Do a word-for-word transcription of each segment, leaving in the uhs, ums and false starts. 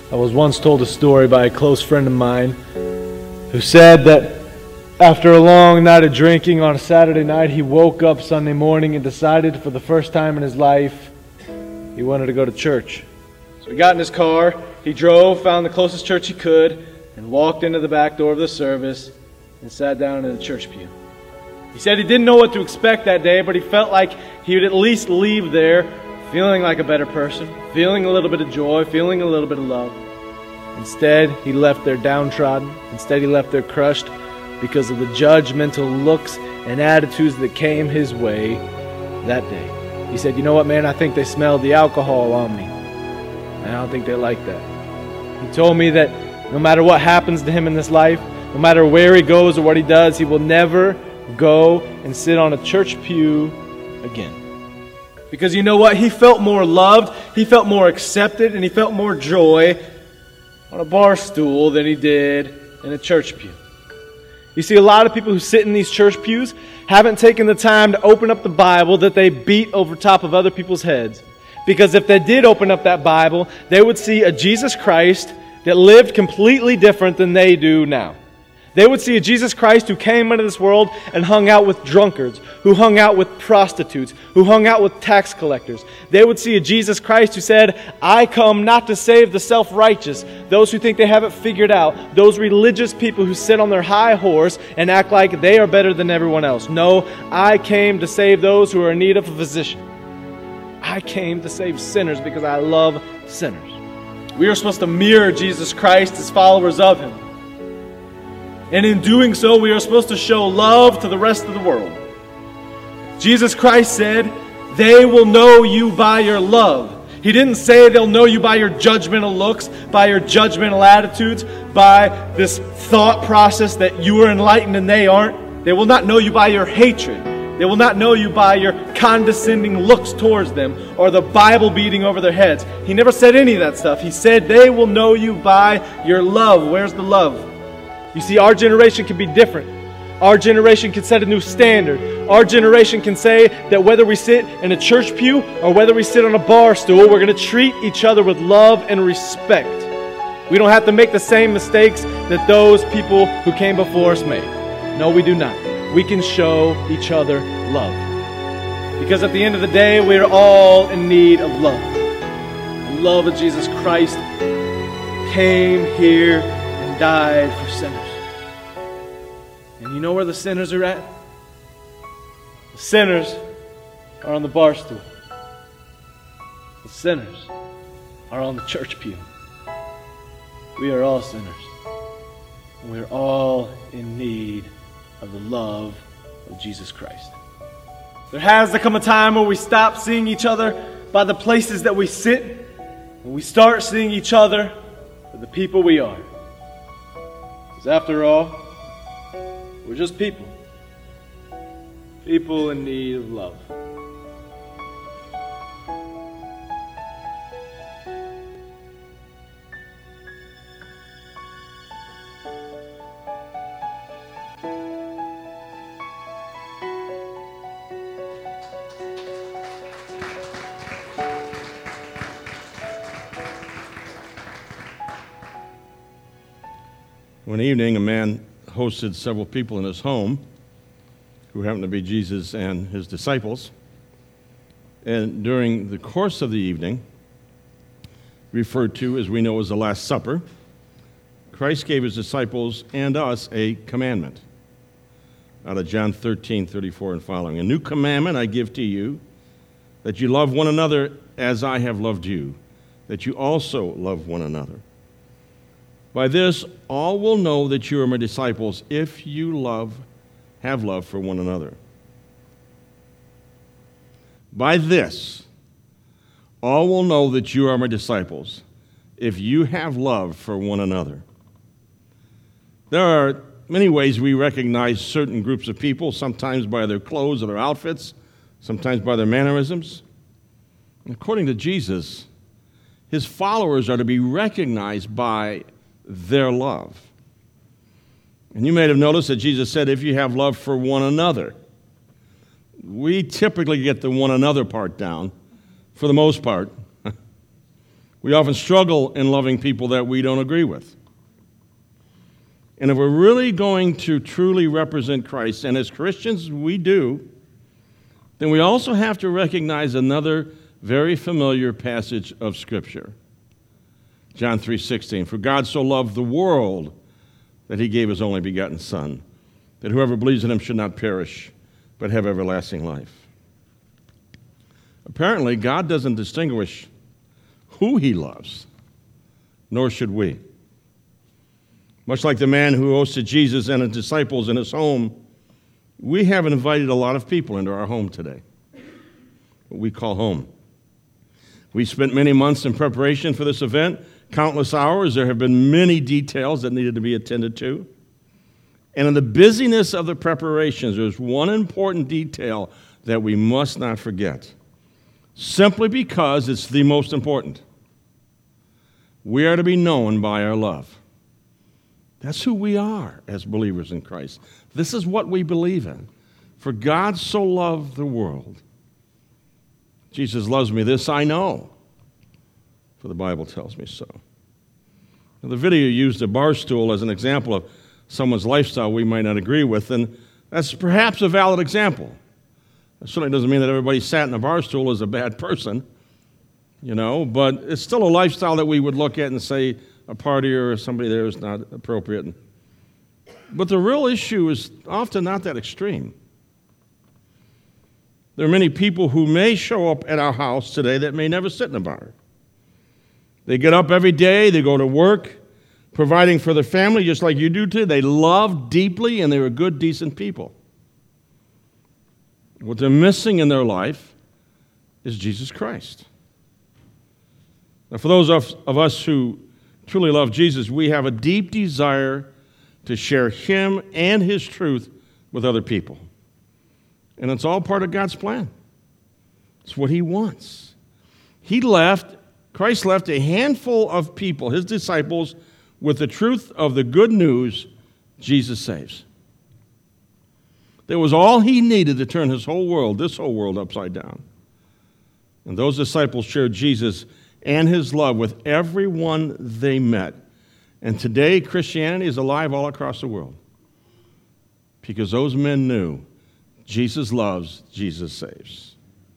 I was once told a story by a close friend of mine who said that after a long night of drinking on a Saturday night, he woke up Sunday morning and decided for the first time in his life he wanted to go to church. So he got in his car, he drove, found the closest church he could, and walked into the back door of the service and sat down in the church pew. He said he didn't know what to expect that day, but he felt like he would at least leave there feeling like a better person, feeling a little bit of joy, feeling a little bit of love. Instead, he left there downtrodden. Instead, he left there crushed because of the judgmental looks and attitudes that came his way that day. He said, you know what, man, I think they smelled the alcohol on me. And I don't think they like that. He told me that no matter what happens to him in this life, no matter where he goes or what he does, he will never go and sit on a church pew again. Because you know what? He felt more loved, he felt more accepted, and he felt more joy on a bar stool than he did in a church pew. You see, a lot of people who sit in these church pews haven't taken the time to open up the Bible that they beat over top of other people's heads. Because if they did open up that Bible, they would see a Jesus Christ that lived completely different than they do now. They would see a Jesus Christ who came into this world and hung out with drunkards, who hung out with prostitutes, who hung out with tax collectors. They would see a Jesus Christ who said, I come not to save the self-righteous, those who think they have it figured out, those religious people who sit on their high horse and act like they are better than everyone else. No, I came to save those who are in need of a physician. I came to save sinners because I love sinners. We are supposed to mirror Jesus Christ as followers of Him. And in doing so, we are supposed to show love to the rest of the world. Jesus Christ said, they will know you by your love. He didn't say they'll know you by your judgmental looks, by your judgmental attitudes, by this thought process that you are enlightened and they aren't. They will not know you by your hatred. They will not know you by your condescending looks towards them or the Bible beating over their heads. He never said any of that stuff. He said they will know you by your love. Where's the love? You see, our generation can be different. Our generation can set a new standard. Our generation can say that whether we sit in a church pew or whether we sit on a bar stool, we're going to treat each other with love and respect. We don't have to make the same mistakes that those people who came before us made. No, we do not. We can show each other love. Because at the end of the day, we are all in need of love. The love of Jesus Christ came here and died for sinners. And you know where the sinners are at? The sinners are on the bar stool. The sinners are on the church pew. We are all sinners. And we are all in need of the love of Jesus Christ. There has to come a time where we stop seeing each other by the places that we sit, and we start seeing each other for the people we are. Because after all, we're just people. People in need of love. One evening, a man hosted several people in his home who happened to be Jesus and his disciples. And during the course of the evening, referred to as we know as the Last Supper, Christ gave his disciples and us a commandment out of John thirteen, thirty-four and following. A new commandment I give to you, that you love one another as I have loved you, that you also love one another. By this, all will know that you are my disciples if you love, have love for one another. By this, all will know that you are my disciples if you have love for one another. There are many ways we recognize certain groups of people, sometimes by their clothes or their outfits, sometimes by their mannerisms. According to Jesus, his followers are to be recognized by their love. And you may have noticed that Jesus said, if you have love for one another. We typically get the one another part down, for the most part. We often struggle in loving people that we don't agree with. And if we're really going to truly represent Christ, and as Christians we do, then we also have to recognize another very familiar passage of Scripture. John three sixteen, for God so loved the world that he gave his only begotten Son, that whoever believes in him should not perish, but have everlasting life. Apparently, God doesn't distinguish who he loves, nor should we. Much like the man who hosted Jesus and his disciples in his home, we have invited a lot of people into our home today, what we call home. We spent many months in preparation for this event, countless hours. There have been many details that needed to be attended to. And in the busyness of the preparations, there's one important detail that we must not forget, simply because it's the most important. We are to be known by our love. That's who we are as believers in Christ. This is what we believe in. For God so loved the world. Jesus loves me, this I know, for the Bible tells me so. Now, the video used a bar stool as an example of someone's lifestyle we might not agree with, and that's perhaps a valid example. It certainly doesn't mean that everybody sat in a bar stool is a bad person, you know, but it's still a lifestyle that we would look at and say a partier or somebody there is not appropriate. But the real issue is often not that extreme. There are many people who may show up at our house today that may never sit in a bar. They get up every day, they go to work, providing for their family just like you do today. They love deeply, and they're good, decent people. What they're missing in their life is Jesus Christ. Now, for those of, of us who truly love Jesus, we have a deep desire to share him and his truth with other people. And it's all part of God's plan. It's what he wants. He left, Christ left a handful of people, his disciples, with the truth of the good news, Jesus saves. That was all he needed to turn his whole world, this whole world, upside down. And those disciples shared Jesus and his love with everyone they met. And today, Christianity is alive all across the world because those men knew Jesus loves, Jesus saves.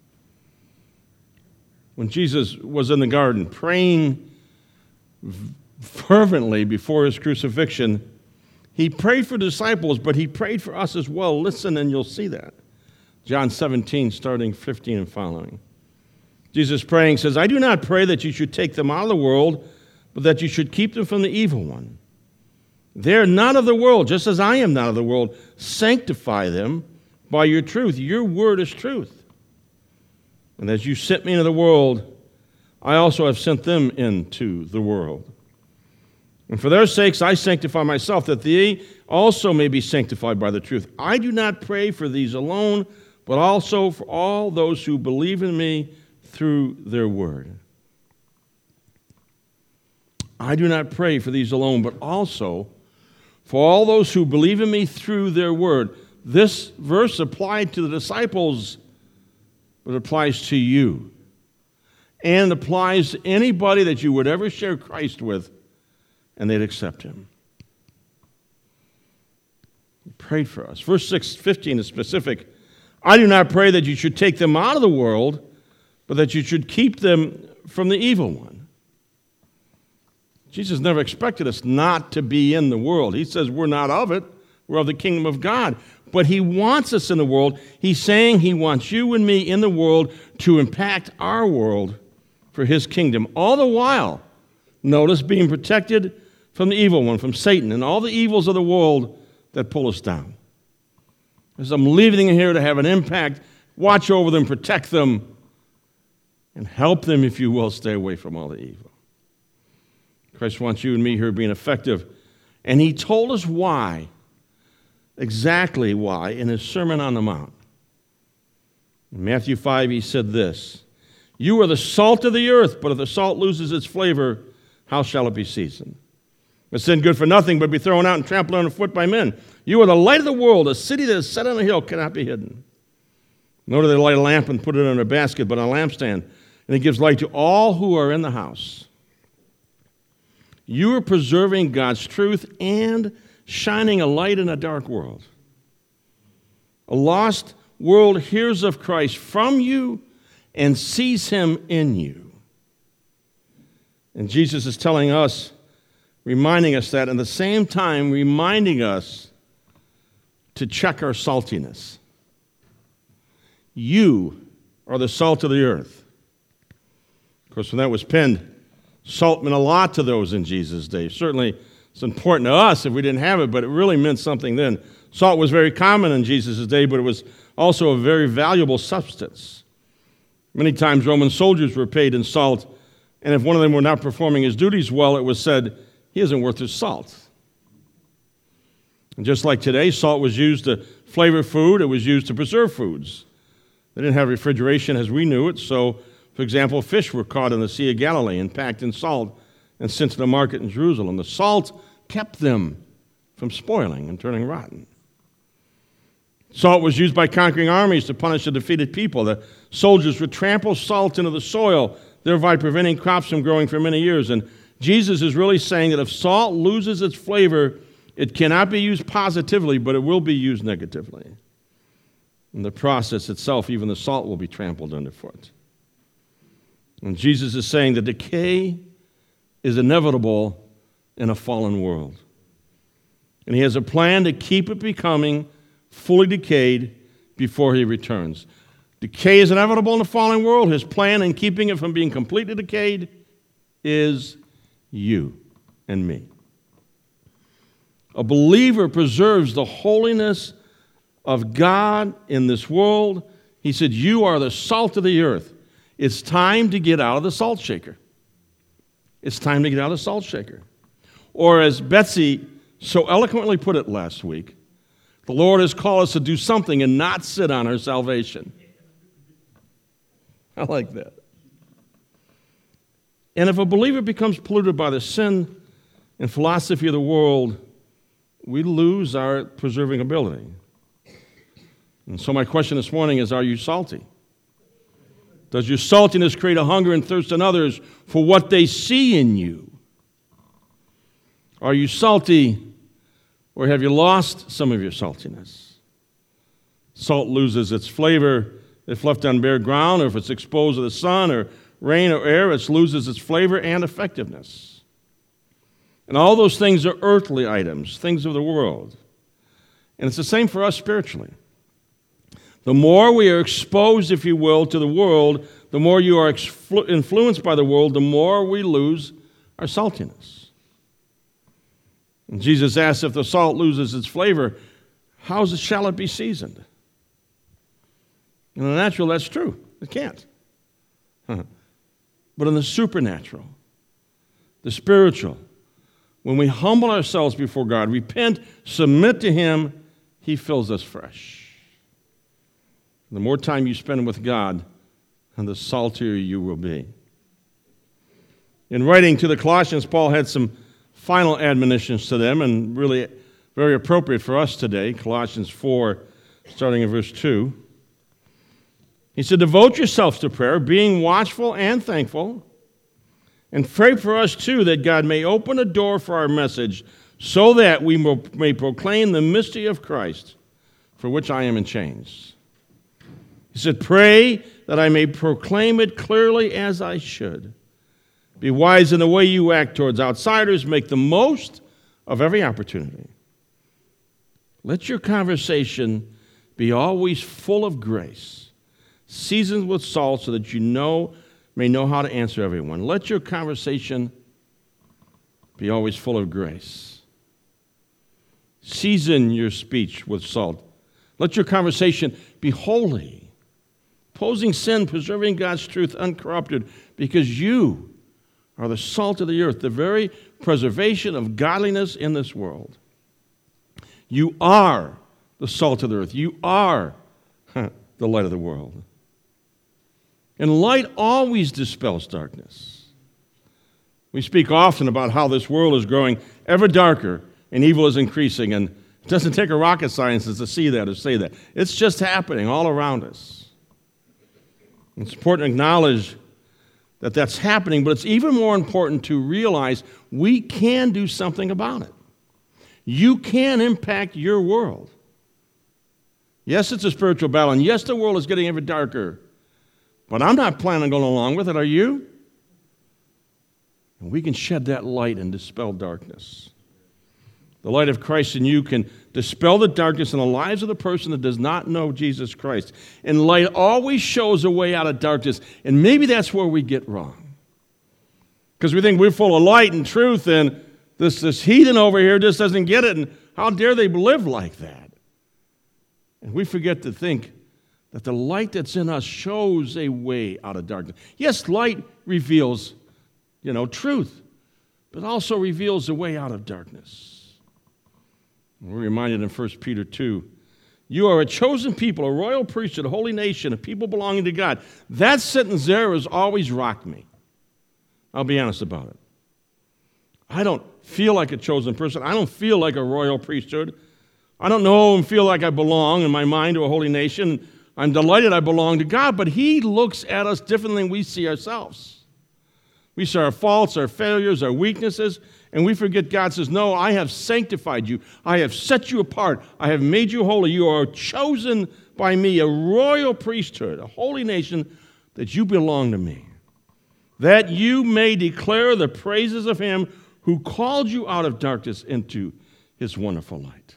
When Jesus was in the garden praying fervently before his crucifixion, he prayed for disciples, but he prayed for us as well. Listen, and you'll see that. John seventeen, starting fifteen and following. Jesus praying says, I do not pray that you should take them out of the world, but that you should keep them from the evil one. They are not of the world, just as I am not of the world. Sanctify them by your truth. Your word is truth. And as you sent me into the world, I also have sent them into the world. And for their sakes I sanctify myself, that they also may be sanctified by the truth. I do not pray for these alone, but also for all those who believe in me through their word. I do not pray for these alone, but also for all those who believe in me through their word. This verse applied to the disciples, but it applies to you. And applies to anybody that you would ever share Christ with, and they'd accept him. He prayed for us. Verse six, fifteen is specific. I do not pray that you should take them out of the world, but that you should keep them from the evil one. Jesus never expected us not to be in the world. He says we're not of it. We're of the kingdom of God. But he wants us in the world. He's saying he wants you and me in the world to impact our world for his kingdom. All the while, notice, being protected from the evil one, from Satan, and all the evils of the world that pull us down. As I'm leaving them here to have an impact, watch over them, protect them, and help them, if you will, stay away from all the evil. Christ wants you and me here being effective. And he told us why, exactly why, in his Sermon on the Mount. In Matthew five, he said this, you are the salt of the earth, but if the salt loses its flavor, how shall it be seasoned? It's then good for nothing but be thrown out and trampled underfoot by men. You are the light of the world. A city that is set on a hill cannot be hidden. Nor do they light a lamp and put it in a basket, but on a lampstand, and it gives light to all who are in the house. You are preserving God's truth and shining a light in a dark world. A lost world hears of Christ from you and sees him in you. And Jesus is telling us, reminding us that, and at the same time reminding us to check our saltiness. You are the salt of the earth. Of course, when that was penned, salt meant a lot to those in Jesus' day. Certainly, it's important to us if we didn't have it, but it really meant something then. Salt was very common in Jesus' day, but it was also a very valuable substance. Many times Roman soldiers were paid in salt, and if one of them were not performing his duties well, it was said, he isn't worth his salt. And just like today, salt was used to flavor food, it was used to preserve foods. They didn't have refrigeration as we knew it, so, for example, fish were caught in the Sea of Galilee and packed in salt and sent to the market in Jerusalem. The salt kept them from spoiling and turning rotten. Salt was used by conquering armies to punish the defeated people. The soldiers would trample salt into the soil, thereby preventing crops from growing for many years. And Jesus is really saying that if salt loses its flavor, it cannot be used positively, but it will be used negatively. In the process itself, even the salt will be trampled underfoot. And Jesus is saying that decay is inevitable in a fallen world. And he has a plan to keep it becoming fully decayed before he returns. Decay is inevitable in the fallen world. His plan in keeping it from being completely decayed is you and me. A believer preserves the holiness of God in this world. He said, you are the salt of the earth. It's time to get out of the salt shaker. It's time to get out of the salt shaker. Or as Betsy so eloquently put it last week, the Lord has called us to do something and not sit on our salvation. I like that. And if a believer becomes polluted by the sin and philosophy of the world, we lose our preserving ability. And so my question this morning is, are you salty? Does your saltiness create a hunger and thirst in others for what they see in you? Are you salty, or have you lost some of your saltiness? Salt loses its flavor if left on bare ground, or if it's exposed to the sun or rain or air, it loses its flavor and effectiveness. And all those things are earthly items, things of the world. And it's the same for us spiritually. The more we are exposed, if you will, to the world, the more you are exflu- influenced by the world, the more we lose our saltiness. And Jesus asks, if the salt loses its flavor, how shall it be seasoned? In the natural, that's true. It can't. Huh. But in the supernatural, the spiritual, when we humble ourselves before God, repent, submit to him, he fills us fresh. The more time you spend with God, the saltier you will be. In writing to the Colossians, Paul had some final admonitions to them, and really very appropriate for us today. Colossians four, starting in verse two. He said, devote yourselves to prayer, being watchful and thankful, and pray for us too, that God may open a door for our message, so that we may proclaim the mystery of Christ, for which I am in chains. He said, pray that I may proclaim it clearly as I should. Be wise in the way you act towards outsiders. Make the most of every opportunity. Let your conversation be always full of grace, seasoned with salt, so that you know may know how to answer everyone. Let your conversation be always full of grace. Season your speech with salt. Let your conversation be holy, opposing sin, preserving God's truth uncorrupted, because you are the salt of the earth, the very preservation of godliness in this world. You are the salt of the earth. You are huh, the light of the world. And light always dispels darkness. We speak often about how this world is growing ever darker and evil is increasing, and it doesn't take a rocket scientist to see that or say that. It's just happening all around us. It's important to acknowledge that that's happening, but it's even more important to realize we can do something about it. You can impact your world. Yes, it's a spiritual battle, and yes, the world is getting ever darker, but I'm not planning on going along with it, are you? And we can shed that light and dispel darkness. The light of Christ in you can dispel the darkness in the lives of the person that does not know Jesus Christ. And light always shows a way out of darkness, and maybe that's where we get wrong. Because we think we're full of light and truth, and this, this heathen over here just doesn't get it, and how dare they live like that? And we forget to think that the light that's in us shows a way out of darkness. Yes, light reveals, you know, truth, but also reveals a way out of darkness. We're reminded in First Peter two, you are a chosen people, a royal priesthood, a holy nation, a people belonging to God. That sentence there has always rocked me. I'll be honest about it. I don't feel like a chosen person. I don't feel like a royal priesthood. I don't know and feel like I belong in my mind to a holy nation. I'm delighted I belong to God, but He looks at us differently than we see ourselves. We see our faults, our failures, our weaknesses, and we forget God says, no, I have sanctified you. I have set you apart. I have made you holy. You are chosen by me, a royal priesthood, a holy nation, that you belong to me, that you may declare the praises of Him who called you out of darkness into His wonderful light.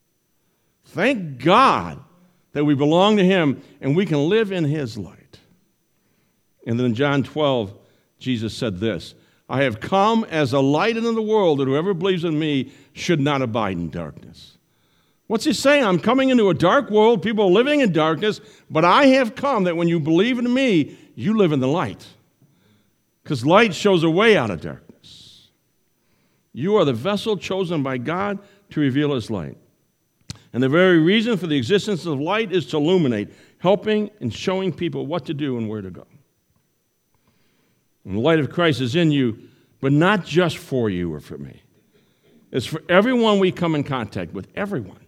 Thank God that we belong to Him and we can live in His light. And then in John twelve, Jesus said this, I have come as a light into the world, that whoever believes in me should not abide in darkness. What's He saying? I'm coming into a dark world, people are living in darkness, but I have come that when you believe in me, you live in the light. Because light shows a way out of darkness. You are the vessel chosen by God to reveal His light. And the very reason for the existence of light is to illuminate, helping and showing people what to do and where to go. And the light of Christ is in you, but not just for you or for me. It's for everyone we come in contact with, everyone.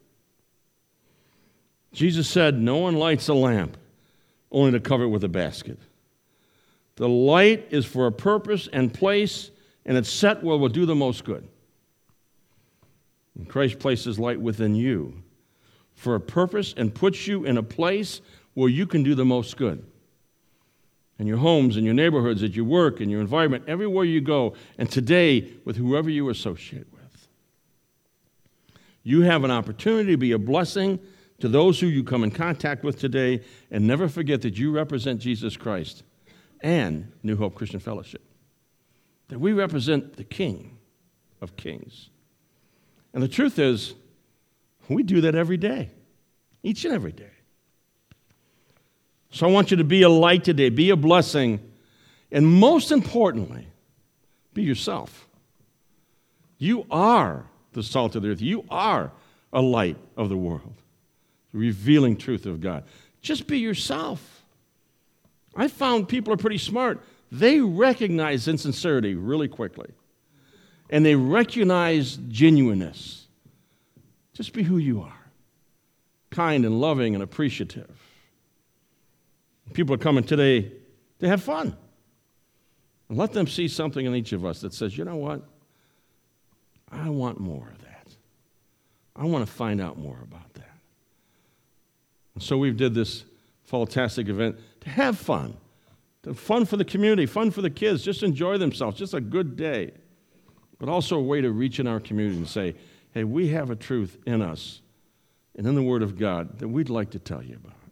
Jesus said, no one lights a lamp only to cover it with a basket. The light is for a purpose and place, and it's set where it will do the most good. And Christ places light within you for a purpose and puts you in a place where you can do the most good. In your homes, in your neighborhoods, at your work, in your environment, everywhere you go, and today with whoever you associate with. You have an opportunity to be a blessing to those who you come in contact with today, and never forget that you represent Jesus Christ and New Hope Christian Fellowship. That we represent the King of Kings. And the truth is, we do that every day, each and every day. So I want you to be a light today, be a blessing, and most importantly, be yourself. You are the salt of the earth. You are a light of the world, the revealing truth of God. Just be yourself. I found people are pretty smart. They recognize insincerity really quickly, and they recognize genuineness. Just be who you are, kind and loving and appreciative. People are coming today to have fun. And let them see something in each of us that says, you know what? I want more of that. I want to find out more about that. And so we did this fantastic event to have fun. To fun for the community, fun for the kids, just enjoy themselves, just a good day. But also a way to reach in our community and say, hey, we have a truth in us and in the Word of God that we'd like to tell you about.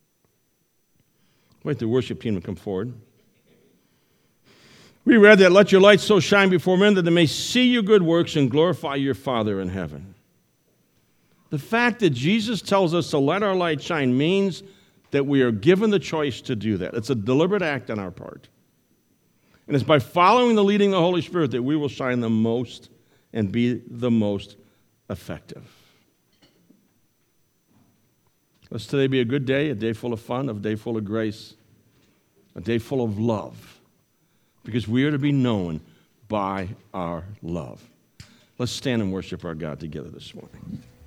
Wait, the worship team to come forward. We read that, let your light so shine before men that they may see your good works and glorify your Father in heaven. The fact that Jesus tells us to let our light shine means that we are given the choice to do that. It's a deliberate act on our part. And it's by following the leading of the Holy Spirit that we will shine the most and be the most effective. Let's today be a good day, a day full of fun, a day full of grace, a day full of love, because we are to be known by our love. Let's stand and worship our God together this morning.